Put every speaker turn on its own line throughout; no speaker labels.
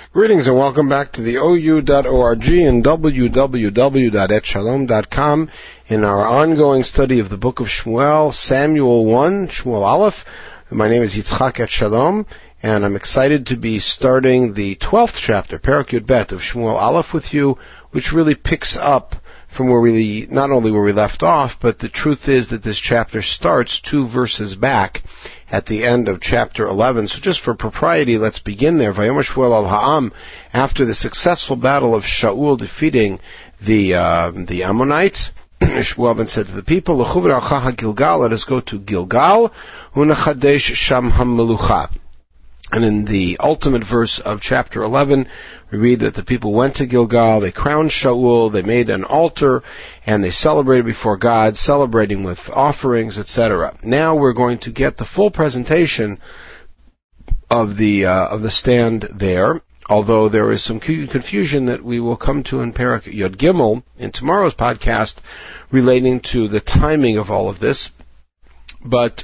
Greetings and welcome back to the OU.org and www.etshalom.com in our ongoing study of the book of Shmuel, Samuel 1, Shmuel Aleph. My name is Yitzchak Etshalom, and I'm excited to be starting the 12th chapter, Perek Yud Bet, of Shmuel Aleph with you, which really picks up from where we, not only where we left off, but the truth is that this chapter starts 2 verses back at the end of chapter 11. So just for propriety, let's begin there. Vayomer Shmuel al Ha'am, after the successful battle of Shaul defeating the Ammonites, Shmuel then said to the people, L'chuv v'ra'cha Gilgal, let us go to Gilgal, u'nechadesh sham ha'melucha. And in the ultimate verse of chapter 11, we read that the people went to Gilgal, they crowned Shaul, they made an altar, and they celebrated before God, celebrating with offerings, etc. Now we're going to get the full presentation of the stand there, although there is some confusion that we will come to in Perek Yod Gimel in tomorrow's podcast relating to the timing of all of this. But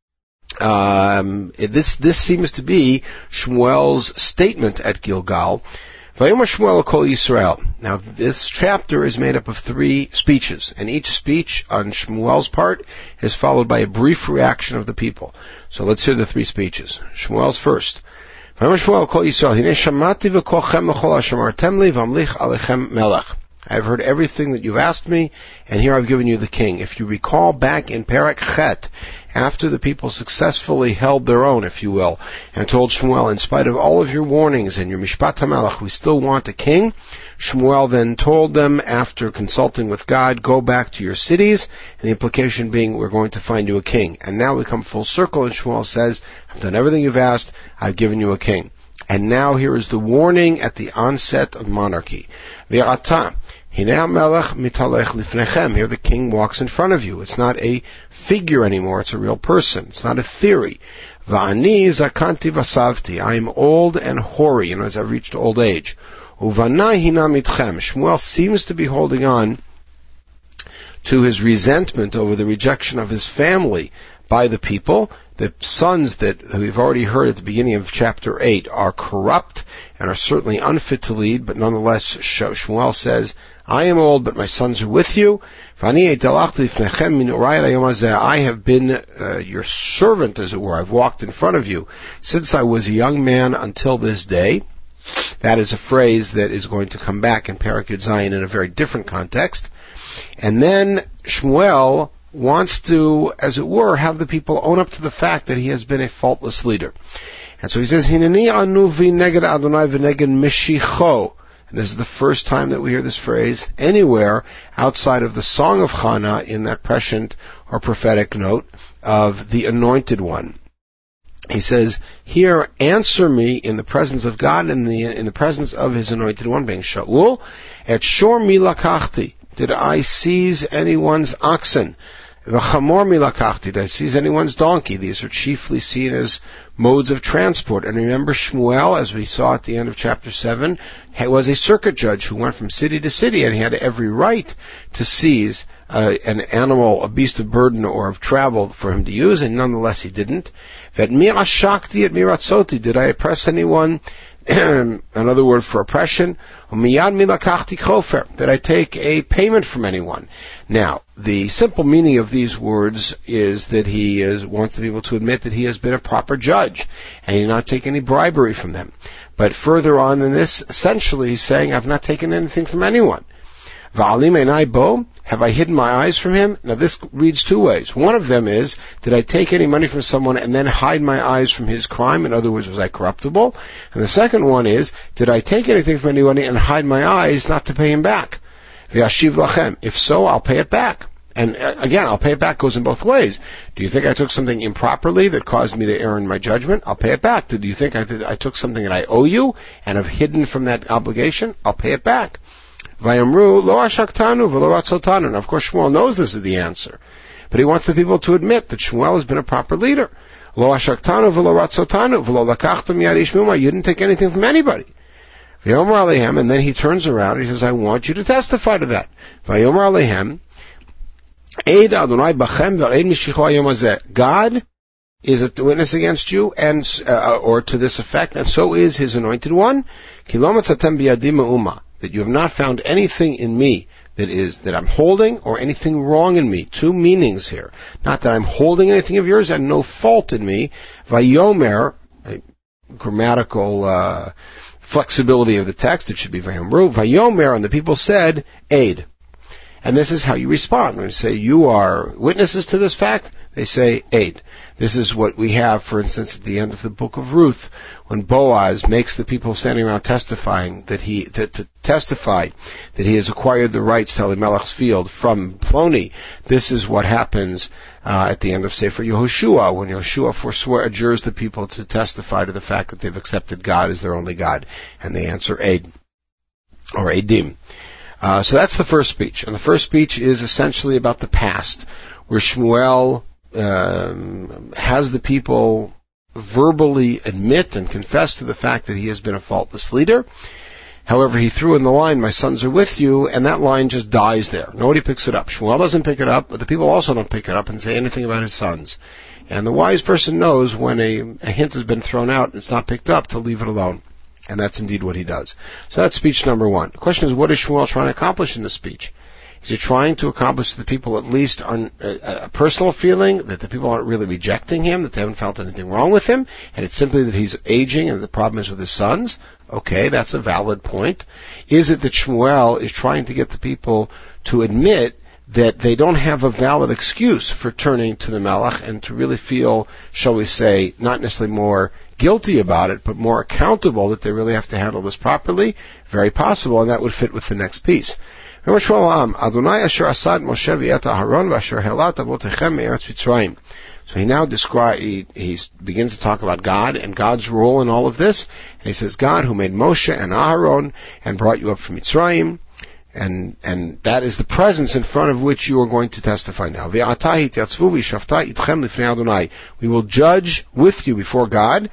this seems to be Shmuel's statement at Gilgal. Vayomer Shmuel kol Yisrael. Now, this chapter is made up of 3 speeches, and each speech on Shmuel's part is followed by a brief reaction of the people. So let's hear the 3 speeches. Shmuel's first. Vayomer Shmuel kol Yisrael. Hinei shamati v'kolchem l'chol ashamartem li v'amlich alechem melech. I've heard everything that you've asked me, and here I've given you the king. If you recall back in Perek Chet, after the people successfully held their own, if you will, and told Shmuel, in spite of all of your warnings and your Mishpat HaMelech, we still want a king, Shmuel then told them, after consulting with God, go back to your cities, and the implication being, we're going to find you a king. And now we come full circle, and Shmuel says, I've done everything you've asked, I've given you a king. And now here is the warning at the onset of monarchy. Ve'ata. Here the king walks in front of you. It's not a figure anymore, it's a real person. It's not a theory. Va'ani zakanti vasavti. I am old and hoary, as I've reached old age. Uvanai hina mitchem. Shmuel seems to be holding on to his resentment over the rejection of his family by the people. The sons that we've already heard at the beginning of chapter 8 are corrupt and are certainly unfit to lead, but nonetheless Shmuel says, I am old, but my sons are with you. I have been your servant, as it were. I've walked in front of you since I was a young man until this day. That is a phrase that is going to come back in Perek Yud Zayin in a very different context. And then Shmuel wants to, as it were, have the people own up to the fact that he has been a faultless leader. And so he says, Hineni anuvi neged Adonai v'neged Mishicho. And this is the first time that we hear this phrase anywhere outside of the Song of Chana in that prescient or prophetic note of the Anointed One. He says, here, answer me in the presence of God and in the presence of His Anointed One, being Shaul, et shor mi lakachti. Did I seize anyone's oxen? V'chamor mi lakachti. Did I seize anyone's donkey? These are chiefly seen as modes of transport. And remember, Shmuel, as we saw at the end of chapter 7, was a circuit judge who went from city to city, and he had every right to seize an animal, a beast of burden or of travel for him to use, and nonetheless he didn't. V'mirashakti et miratzoti. Did I oppress anyone? Another word for oppression. Umiyad milakachti chofer. Did I take a payment from anyone? Now, the simple meaning of these words is that he wants the people to admit that he has been a proper judge, and he did not take any bribery from them. But further on in this, essentially he's saying, I've not taken anything from anyone. Va'alim einai bo. Have I hidden my eyes from him? Now this reads 2 ways. One of them is, did I take any money from someone and then hide my eyes from his crime? In other words, was I corruptible? And the second one is, did I take anything from anyone and hide my eyes not to pay him back? V'yashiv lachem. If so, I'll pay it back. And again, I'll pay it back goes in both ways. Do you think I took something improperly that caused me to err in my judgment? I'll pay it back. Do you think I took something that I owe you and have hidden from that obligation? I'll pay it back. Vayamru lo ashaktanu v'lo ratzotanu. Now, of course, Shmuel knows this is the answer, but he wants the people to admit that Shmuel has been a proper leader. Lo ashaktanu v'lo ratzotanu v'lo lakachtam yad ish muma. You didn't take anything from anybody. V'yomer alehem, and then he turns around and he says, I want you to testify to that. V'yomer alehem, eid Adonai bachem v'eid mishicho hayom hazeh. God is a witness against you, and or to this effect, and so is his anointed one. That you have not found anything in me that I'm holding, or anything wrong in me. Two meanings here. Not that I'm holding anything of yours, and no fault in me. Vayomer, a grammatical flexibility of the text, it should be Vayomru. Vayomer, and the people said, aid. And this is how you respond. When you say you are witnesses to this fact, they say aid. This is what we have, for instance, at the end of the book of Ruth, when Boaz makes the people standing around testifying that to testify that he has acquired the rights to Elimelech's field from Ploni. This is what happens at the end of Sefer Yehoshua, when Yehoshua adjures the people to testify to the fact that they've accepted God as their only God, and they answer aid, or Edim. So that's the first speech. And the first speech is essentially about the past, where Shmuel has the people verbally admit and confess to the fact that he has been a faultless leader. However, he threw in the line, my sons are with you, and that line just dies there. Nobody picks it up. Shmuel doesn't pick it up, but the people also don't pick it up and say anything about his sons. And the wise person knows when a hint has been thrown out and it's not picked up to leave it alone. And that's indeed what he does. So that's speech number one. The question is, what is Shmuel trying to accomplish in this speech? Is he trying to accomplish to the people at least a personal feeling that the people aren't really rejecting him, that they haven't felt anything wrong with him, and it's simply that he's aging and the problem is with his sons? Okay, that's a valid point. Is it that Shmuel is trying to get the people to admit that they don't have a valid excuse for turning to the Melech and to really feel, shall we say, not necessarily more guilty about it, but more accountable that they really have to handle this properly? Very possible, and that would fit with the next piece. So he now he begins to talk about God and God's role in all of this. And he says, God who made Moshe and Aharon and brought you up from Mitzrayim, and that is the presence in front of which you are going to testify now. We will judge with you before God.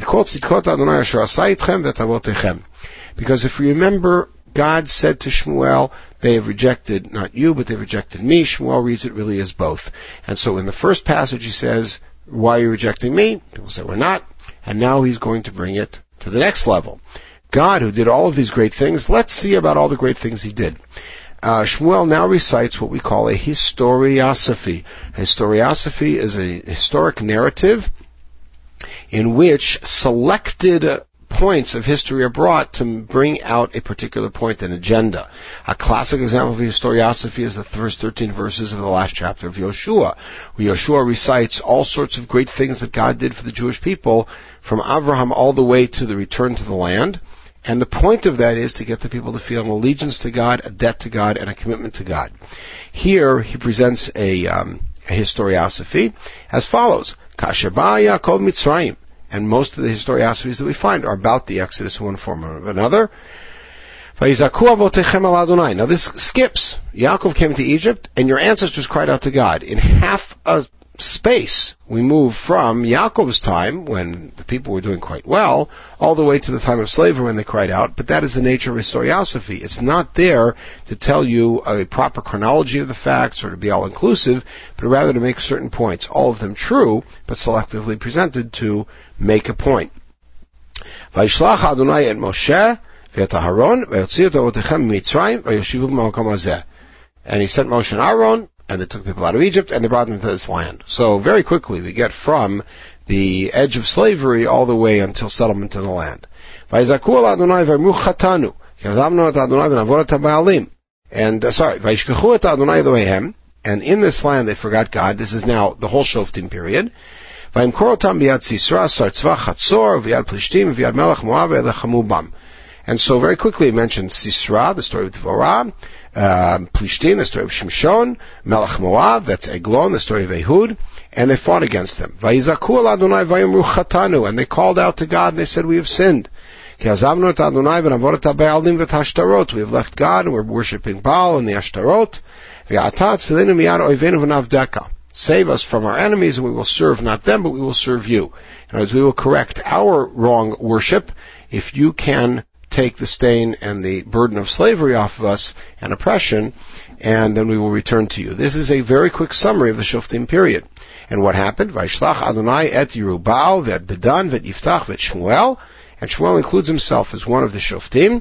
Because if you remember, God said to Shmuel, they have rejected not you, but they've rejected me. Shmuel reads it really as both. And so in the first passage he says, why are you rejecting me? People say, we're not. And now he's going to bring it to the next level. God, who did all of these great things, let's see about all the great things he did. Shmuel now recites what we call a historiosophy. A historiosophy is a historic narrative in which selected points of history are brought to bring out a particular point, an agenda. A classic example of historiosophy is the first 13 verses of the last chapter of Yoshua, where Yoshua recites all sorts of great things that God did for the Jewish people, from Abraham all the way to the return to the land. And the point of that is to get the people to feel an allegiance to God, a debt to God, and a commitment to God. Here he presents a historiosophy as follows. Kasheba Yaakov Mitzrayim. And most of the historiosophies that we find are about the Exodus in one form or another. Now this skips. Yaakov came to Egypt, and your ancestors cried out to God. In half a space, we move from Yaakov's time, when the people were doing quite well, all the way to the time of slavery when they cried out, but that is the nature of historiosophy. It's not there to tell you a proper chronology of the facts or to be all-inclusive, but rather to make certain points, all of them true, but selectively presented to make a point. Vayishlach Adonai et Moshe v'et Aharon v'yotzii avotechem miMitzrayim v'yoshivu b'makom hazeh. And he sent Moshe and Aaron, and they took people out of Egypt, and they brought them to this land. So very quickly we get from the edge of slavery all the way until settlement in the land. Vayizaku el Adonai v'yamru chatanu, ki azamnu et Adonai v'navor et ha'ba'alim. And, vayishkechu et Adonai Elohehem, and in this land they forgot God. This is now the whole Shoftim period. Vayimkor otam biyad Sisra, sar tzvach Hatzor, v'yad Plishtim, v'yad Melech Moab, v'yad bam. And so very quickly it mentions Sisra, the story of Dvorah, Plishtim, the story of Shimshon, Melech Moab, that's Eglon, the story of Ehud, and they fought against them. Vayizaku el Adonai vayamru chatanu, and they called out to God and they said, we have sinned. Ki azamnu et Adonai v'navor et ha'ba'alim v'et ha'ashtarot. We have left God and we're worshipping Baal and the Ashtarot. V'ya'ata tzilenu miyad oivenu v'navdeka. Save us from our enemies, and we will serve not them, but we will serve you. In other words, we will correct our wrong worship if you can take the stain and the burden of slavery off of us and oppression, and then we will return to you. This is a very quick summary of the Shoftim period. And what happened? Vaishlach Adonai et Yerubbaal v'et Bedan v'et Yiftach v'et Shmuel. And Shmuel includes himself as one of the Shoftim.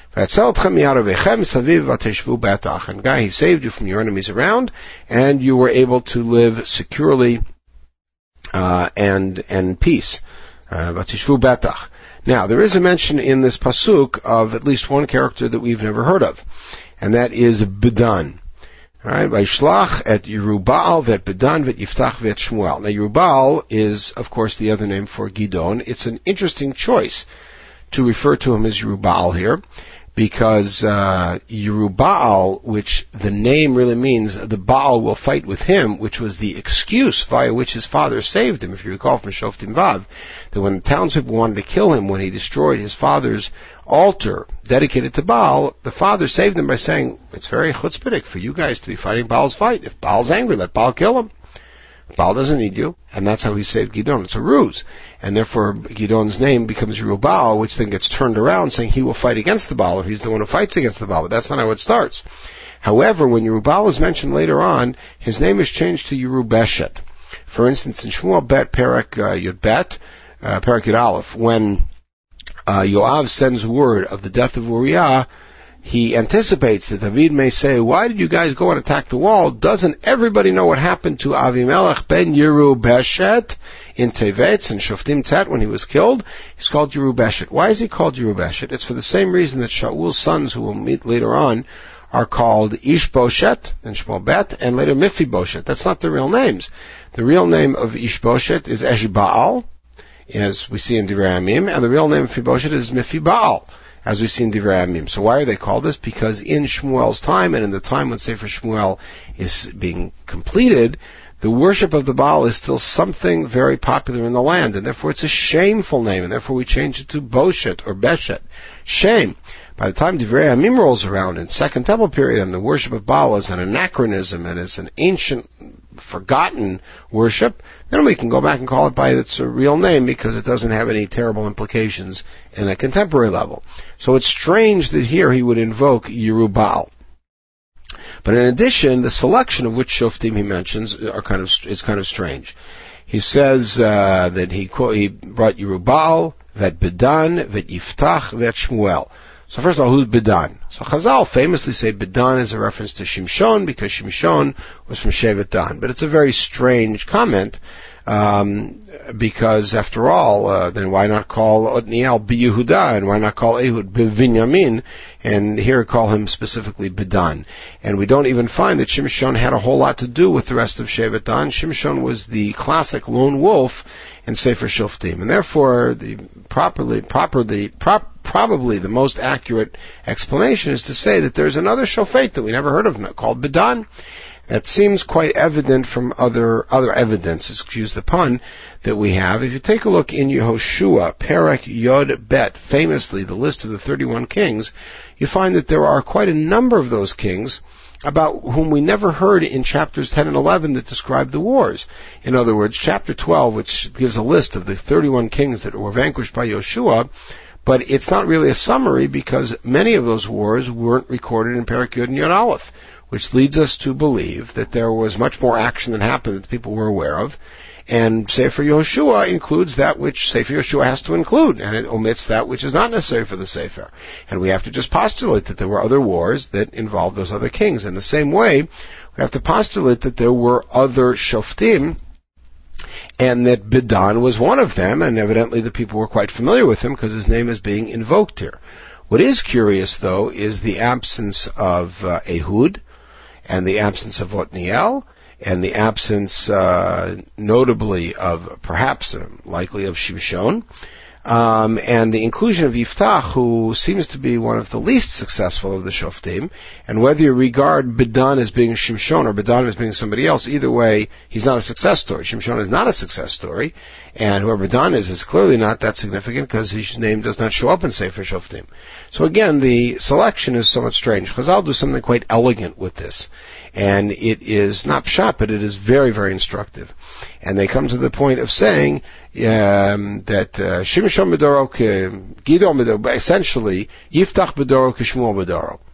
And God, he saved you from your enemies around, and you were able to live securely and peace. Now, there is a mention in this pasuk of at least one character that we've never heard of, and that is Bedan. Alright, Vaishlach et Yerubbaal v'et Bedan v'et Yiftach v'et Shmuel. Now, Yerubbaal is, of course, the other name for Gidon. It's an interesting choice to refer to him as Yerubbaal here, because Yerubbaal, which the name really means the Baal will fight with him, which was the excuse via which his father saved him, if you recall from Shoftim Vav, that when the townspeople wanted to kill him when he destroyed his father's altar dedicated to Baal, the father saved him by saying, it's very chutzpahdik for you guys to be fighting Baal's fight. If Baal's angry, let Baal kill him. Baal doesn't need you, and that's how he saved Gidon. It's a ruse. And therefore, Gidon's name becomes Yerubbaal, which then gets turned around saying he will fight against the Baal, or he's the one who fights against the Baal, but that's not how it starts. However, when Yerubbaal is mentioned later on, his name is changed to Yerubeshet. For instance, in Shmuel Bet, Perek Yud Bet, Perek Yud Aleph, when Yoav sends word of the death of Uriah, he anticipates that David may say, why did you guys go and attack the wall? Doesn't everybody know what happened to Avimelech ben Yerubeshet in Tevetz and Shoftim Tet when he was killed? He's called Yerubeshet. Why is he called Yerubeshet? It's for the same reason that Shaul's sons, who we'll meet later on, are called Ishboshet and Shmuel Bet, and later Mephibosheth. That's not the real names. The real name of Ishboshet is Eshbaal, as we see in Divrei Yamim, and the real name of Mephibosheth is Mephibaal, as we see in Divrei Yamim. So why are they called this? Because in Shmuel's time, and in the time when Sefer Shmuel is being completed, the worship of the Baal is still something very popular in the land, and therefore it's a shameful name, and therefore we change it to Boshet or Beshet. Shame. By the time Divrei Yamim rolls around in Second Temple period, and the worship of Baal is an anachronism and is an ancient, forgotten worship, then we can go back and call it by its real name because it doesn't have any terrible implications in a contemporary level. So it's strange that here he would invoke Yerubbaal. But in addition, the selection of which Shoftim he mentions is kind of strange. He says that he brought Yerubbaal, Vet Bedan, Vet Yiftach, Vet Shmuel. So first of all, who's Bedan? So Chazal famously say Bedan is a reference to Shimshon because Shimshon was from Shevet Dan. But it's a very strange comment because after all, then why not call Otniel B'Yehuda and why not call Ehud B'Vinyamin and here call him specifically Bedan? And we don't even find that Shimshon had a whole lot to do with the rest of Shevet Dan. Shimshon was the classic lone wolf in Sefer Shoftim, and therefore probably the most accurate explanation is to say that there's another Shofet that we never heard of called Bedan. That seems quite evident from other evidence, excuse the pun, that we have. If you take a look in Yehoshua, Perek Yod Bet, famously the list of the 31 kings, you find that there are quite a number of those kings about whom we never heard in chapters 10 and 11 that describe the wars. In other words, chapter 12, which gives a list of the 31 kings that were vanquished by Yoshua, but it's not really a summary because many of those wars weren't recorded in Perek Yod and Yod Aleph, which leads us to believe that there was much more action that happened that people were aware of. And Sefer Yehoshua includes that which Sefer Yehoshua has to include, and it omits that which is not necessary for the Sefer. And we have to just postulate that there were other wars that involved those other kings. In the same way, we have to postulate that there were other Shoftim, and that Bedan was one of them, and evidently the people were quite familiar with him because his name is being invoked here. What is curious, though, is the absence of Ehud, and the absence of Otniel, and the absence, notably of, perhaps, likely of Shimshon, and the inclusion of Yiftach, who seems to be one of the least successful of the Shoftim, and whether you regard Bedan as being Shimshon or Bedan as being somebody else, either way, he's not a success story. Shimshon is not a success story, and whoever Bedan is clearly not that significant because his name does not show up in Sefer Shoftim. So again, the selection is somewhat strange. Chazal do something quite elegant with this, and it is not pshat, but it is very, very instructive. And they come to the point of saying that Shimshon Bedoro, Gidon Bedoro, essentially Yiftach Bedoro, Shmuel Bedoro.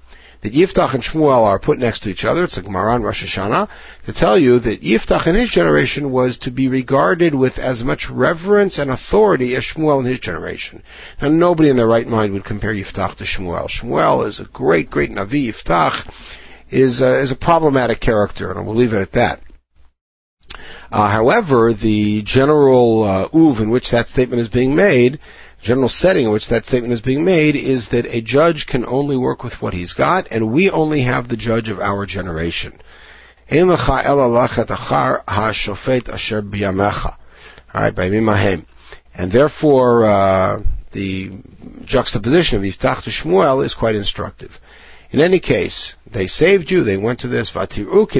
that Yiftach and Shmuel are put next to each other. It's a Gemara in Rosh Hashanah to tell you that Yiftach in his generation was to be regarded with as much reverence and authority as Shmuel in his generation. Now, nobody in their right mind would compare Yiftach to Shmuel. Shmuel is a great, great Navi. Yiftach is a problematic character, and we'll leave it at that. However, the general uv in which that statement is being made, general setting in which that statement is being made, is that a judge can only work with what he's got, and we only have the judge of our generation. Alright, and therefore, the juxtaposition of Yiftach to Shmuel is quite instructive. In any case, they saved you, they went to this, and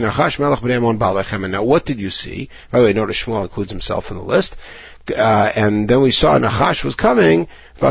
now what did you see? By the way, notice Shmuel includes himself in the list. And then we saw Nachash was coming,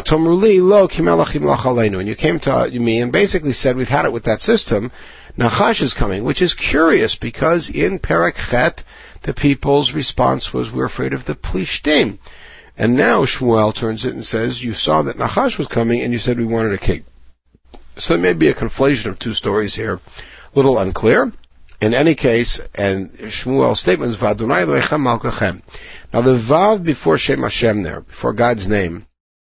and you came to me and basically said, we've had it with that system, Nachash is coming, which is curious because in Perek Chet, the people's response was, we're afraid of the Plishtim. And now Shmuel turns it and says, you saw that Nachash was coming and you said we wanted a king. So it may be a conflation of two stories here, a little unclear. In any case, and Shmuel's statement is, V'Adonai Elohechem Malkachem. Now the Vav before Shem Hashem there, before God's name,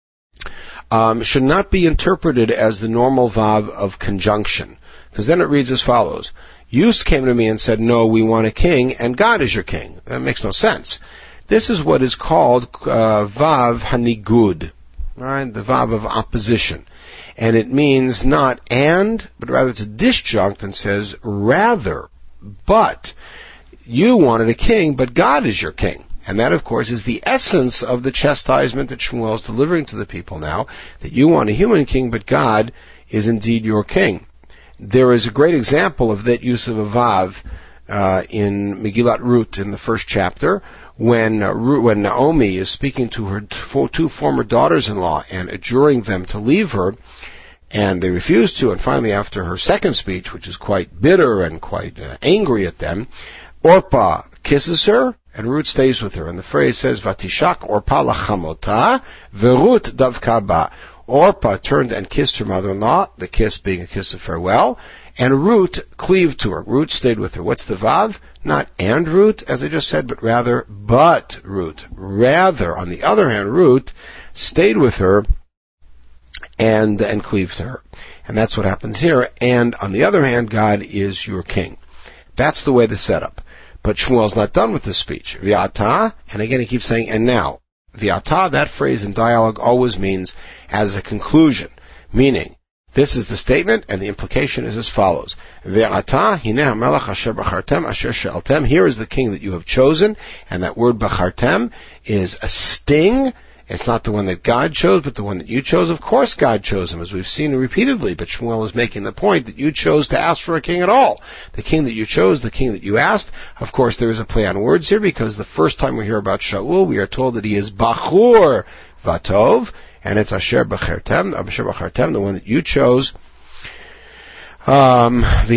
should not be interpreted as the normal Vav of conjunction. Because then it reads as follows. You came to me and said, no, we want a king, and God is your king. That makes no sense. This is what is called Vav Hanigud, right? The Vav of opposition. And it means not and, but rather it's a disjunct and says rather, but. You wanted a king, but God is your king. And that, of course, is the essence of the chastisement that Shmuel is delivering to the people now, that you want a human king, but God is indeed your king. There is a great example of that use of a Vav in Megillat Ruth in the first chapter, when Naomi is speaking to her two former daughters-in-law and adjuring them to leave her, and they refuse to, and finally after her second speech, which is quite bitter and quite angry at them, Orpah kisses her, and Ruth stays with her. And the phrase says, Vatishak Orpah lachamota, veRuth davka ba. Orpah turned and kissed her mother-in-law, the kiss being a kiss of farewell, and Ruth cleaved to her. Ruth stayed with her. What's the Vav? Not and Ruth, as I just said, but rather but Ruth. Rather, on the other hand, Ruth stayed with her and cleaved to her. And that's what happens here. And on the other hand, God is your king. That's the way the setup. But Shmuel's not done with this speech. V'ata, and again he keeps saying, and now. V'ata, that phrase in dialogue always means as a conclusion, meaning, this is the statement, and the implication is as follows. V'ata, hineh hamelech asher b'chartem asher she'altem. Here is the king that you have chosen, and that word b'chartem is a sting. It's not the one that God chose, but the one that you chose. Of course God chose him, as we've seen repeatedly, but Shmuel is making the point that you chose to ask for a king at all. The king that you chose, the king that you asked. Of course, there is a play on words here, because the first time we hear about Shaul, we are told that he is Bachur Vatov, and it's Asher B'chartem, the one that you chose. So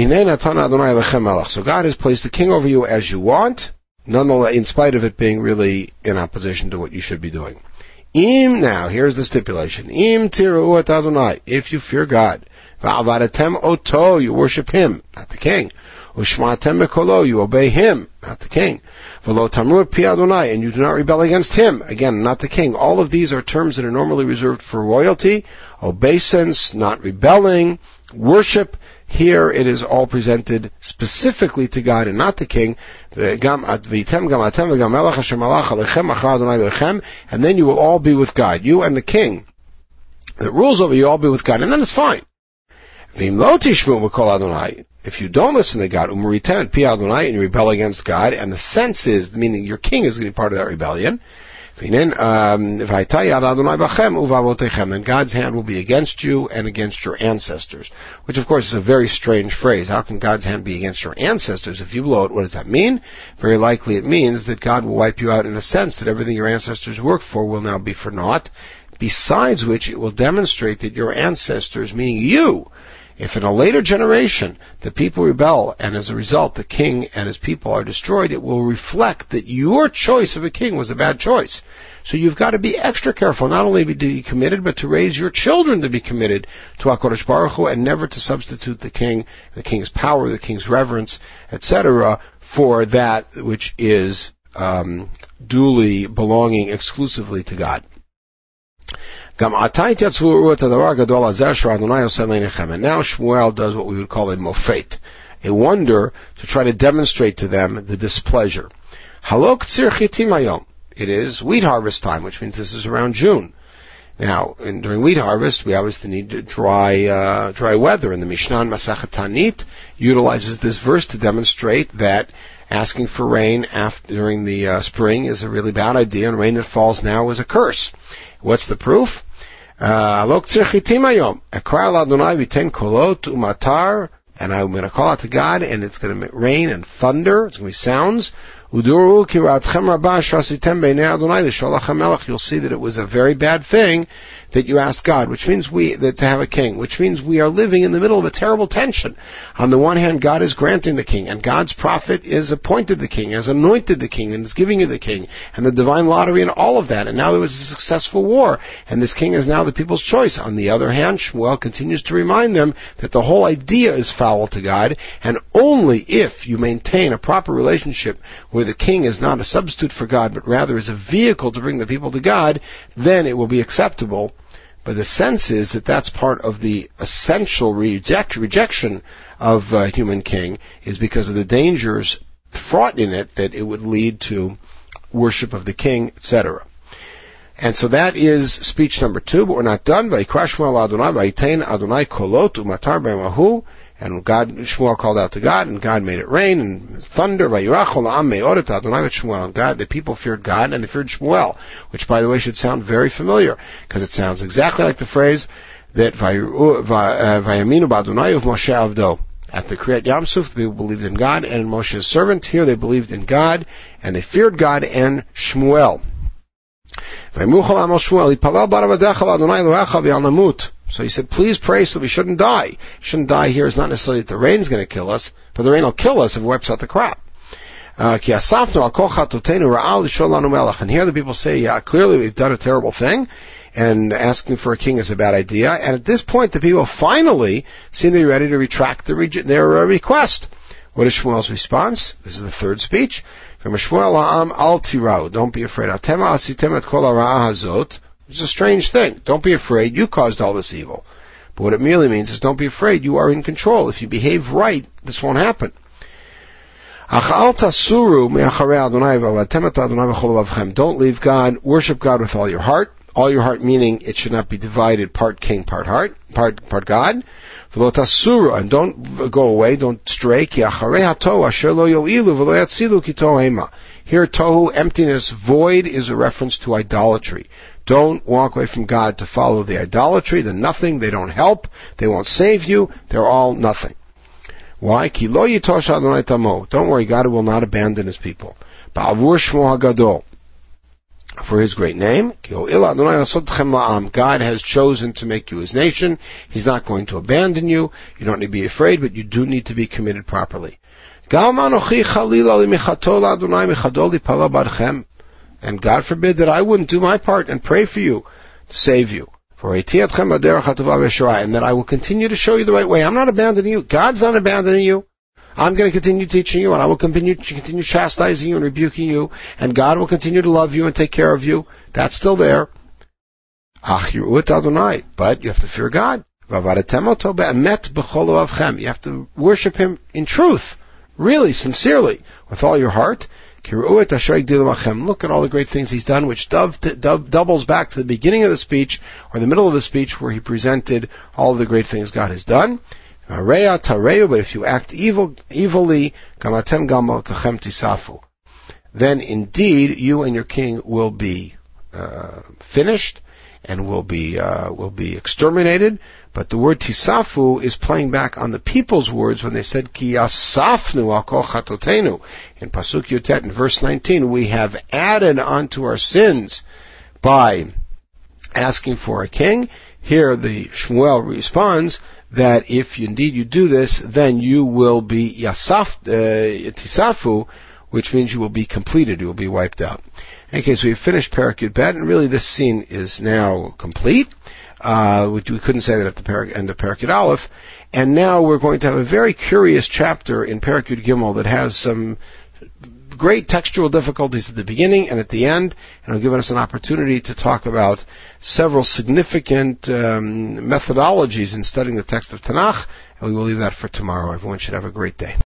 God has placed a king over you as you want, nonetheless, in spite of it being really in opposition to what you should be doing. Now, here's the stipulation. Tiru et Adonai, if you fear God. Va'avadetem oto, you worship him, not the king. Ushmatem mekolo, you obey him, not the king. V'lo tamru et pi Adonai, and you do not rebel against him, again, not the king. All of these are terms that are normally reserved for royalty, obeisance, not rebelling, worship. Here it is all presented specifically to God and not the king. And then you will all be with God. You and the king that rules over you all be with God. And then it's fine. If you don't listen to God, and you rebel against God, and the sense is, meaning your king is going to be part of that rebellion, then God's hand will be against you and against your ancestors. Which of course is a very strange phrase. How can God's hand be against your ancestors? If you blow it, what does that mean? Very likely it means that God will wipe you out in a sense that everything your ancestors worked for will now be for naught. Besides which, it will demonstrate that your ancestors, meaning you, If in a later generation the people rebel, and as a result the king and his people are destroyed, it will reflect that your choice of a king was a bad choice. So you've got to be extra careful, not only to be committed, but to raise your children to be committed to HaKadosh Baruch Hu, and never to substitute the king's power, the king's reverence, etc., for that which is duly belonging exclusively to God. And now Shmuel does what we would call a mofet, a wonder to try to demonstrate to them the displeasure. It is wheat harvest time, which means this is around June. Now, during wheat harvest, we obviously need dry weather, and the Mishnah in Masachet Tanit utilizes this verse to demonstrate that asking for rain during the spring is a really bad idea, and rain that falls now is a curse. What's the proof? And I'm going to call out to God, and it's going to rain and thunder. It's going to be sounds. You'll see that it was a very bad thing that you asked God, which means to have a king, which means we are living in the middle of a terrible tension. On the one hand, God is granting the king, and God's prophet is appointed the king, has anointed the king, and is giving you the king, and the divine lottery and all of that, and now there was a successful war, and this king is now the people's choice. On the other hand, Shmuel continues to remind them that the whole idea is foul to God, and only if you maintain a proper relationship where the king is not a substitute for God, but rather is a vehicle to bring the people to God, then it will be acceptable. But the sense is that that's part of the essential rejection of a human king, is because of the dangers fraught in it, that it would lead to worship of the king, etc. And so that is speech number 2, but we're not done. And Shmuel called out to God, and God made it rain and thunder. And God, the people feared God, and they feared Shmuel, which, by the way, should sound very familiar, because it sounds exactly like the phrase that Vayaminu b'Adonai u'Moshe avdo. At the Kriyat Yamsuf, the people believed in God and in Moshe's servant. Here they believed in God, and they feared God and Shmuel. So he said, please pray so we shouldn't die. Shouldn't die here is not necessarily that the rain's going to kill us, but the rain will kill us if it wipes out the crop. And here the people say, yeah, clearly we've done a terrible thing, and asking for a king is a bad idea. And at this point, the people finally seem to be ready to retract their request. What is Shmuel's response? This is the third speech. Don't be afraid. It's a strange thing. Don't be afraid. You caused all this evil. But what it merely means is don't be afraid. You are in control. If you behave right, this won't happen. Don't leave God. Worship God with all your heart. All your heart meaning it should not be divided, part king, part heart, part God. And don't go away, don't stray. Here, tohu, emptiness, void, is a reference to idolatry. Don't walk away from God to follow the idolatry, the nothing. They don't help. They won't save you. They're all nothing. Why? Don't worry, God will not abandon his people. For his great name, God has chosen to make you his nation. He's not going to abandon you. You don't need to be afraid, but you do need to be committed properly. And God forbid that I wouldn't do my part and pray for you to save you. And that I will continue to show you the right way. I'm not abandoning you. God's not abandoning you. I'm going to continue teaching you, and I will continue chastising you and rebuking you, and God will continue to love you and take care of you. That's still there. But you have to fear God. You have to worship him in truth, really, sincerely, with all your heart. Look at all the great things he's done, which doubles back to the beginning of the speech, or the middle of the speech, where he presented all of the great things God has done. But if you act evilly, then indeed you and your king will be finished and will be exterminated. But the word tisafu is playing back on the people's words when they said ki yasafnu al kol chatotenu. In Pasuk Yutet in verse 19, we have added onto our sins by asking for a king. Here the Shmuel responds that if indeed you do this, then you will be tisafu, which means you will be completed, you will be wiped out. In any case, we've finished Perek Yud Bet, and really this scene is now complete. We couldn't say that at the end of Perek Yud Aleph. And now we're going to have a very curious chapter in Perek Yud Gimel that has some great textual difficulties at the beginning and at the end, and it'll give us an opportunity to talk about several significant methodologies in studying the text of Tanakh, and we will leave that for tomorrow. Everyone should have a great day.